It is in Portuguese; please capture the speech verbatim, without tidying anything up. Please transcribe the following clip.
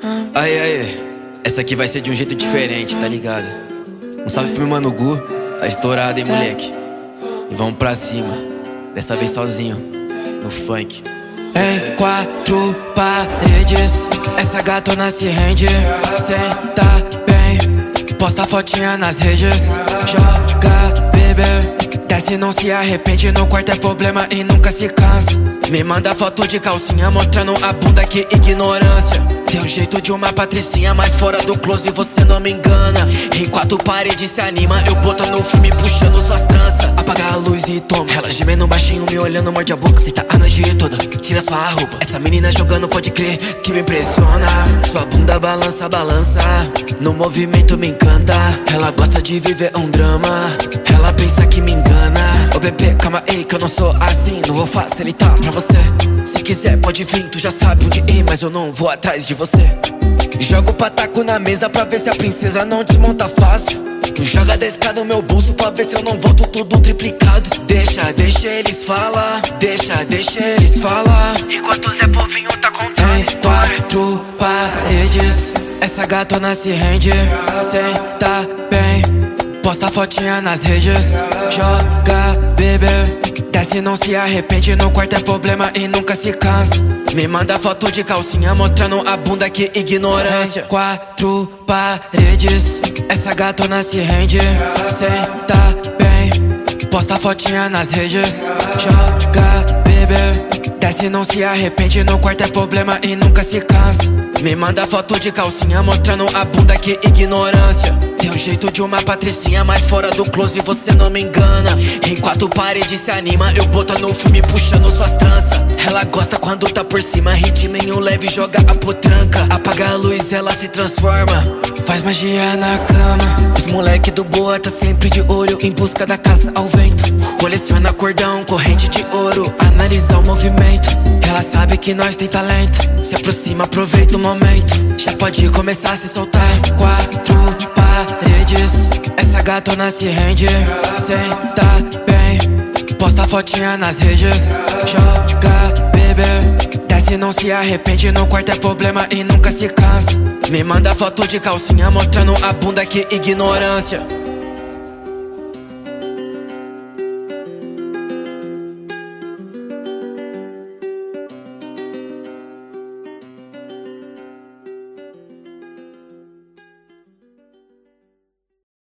Aí, aí, essa aqui vai ser de um jeito diferente, tá ligado? Um salve pro meu mano Gu, tá estourado, hein, moleque? E vamos pra cima, dessa vez sozinho, no funk. Em quatro paredes, essa gatona se rende. Senta bem, posta fotinha nas redes. Joga, bebê, desce, não se arrepende. No quarto é problema e nunca se cansa. Me manda foto de calcinha mostrando a bunda, que ignorância. Tem um jeito de uma patricinha, mas fora do close você não me engana. Em quatro paredes se anima, eu boto no filme puxando suas tranças. Apaga a luz e toma. Ela gemendo baixinho, me olhando, morde a boca. Cê tá a noite toda, tira sua roupa. Essa menina jogando, pode crer que me impressiona. Sua bunda balança, balança, no movimento me encanta. Ela gosta de viver um drama, ela pensa que me engana. Ô bebê, calma aí que eu não sou assim, não vou facilitar pra você. Se quiser pode vir, tu já sabe onde ir, mas eu não vou atrás de você. Jogo o pataco na mesa pra ver se a princesa não desmonta fácil. Joga dez k no meu bolso pra ver se eu não volto tudo triplicado. Deixa, deixa eles falar, deixa, deixa eles falar. Enquanto o Zé Povinho tá contando história. Em quatro paredes, essa gatona se rende. Senta bem, posta fotinha nas redes. Joga, bebê, desce, não se arrepende. No quarto é problema e nunca se cansa. Me manda foto de calcinha mostrando a bunda, que ignorância. Em quatro paredes, essa gatona se rende. Senta bem, posta fotinha nas redes. Joga, bebê, desce, não se arrepende. No quarto é problema e nunca se cansa. Me manda foto de calcinha mostrando a bunda, que ignorância. Tem um jeito de uma patricinha, mas fora do close você não me engana. Em quatro paredes se anima, eu boto no filme puxando suas tranças. Ela gosta quando tá por cima, ritminho leve, joga a potranca. Apaga a luz, ela se transforma, faz magia na cama. Os moleque do boa tá sempre de olho, em busca da caça ao vento. Coleciona cordão, corrente de ouro, analisa o movimento. Ela sabe que nós tem talento, se aproxima, aproveita o momento. Já pode começar a se soltar. Quatro paredes, essa gatona se rende. Senta bem, posta fotinha nas redes. Joga, bebê, desce, não se arrepende. No quarto é problema e nunca se cansa. Me manda foto de calcinha mostrando a bunda, que ignorância.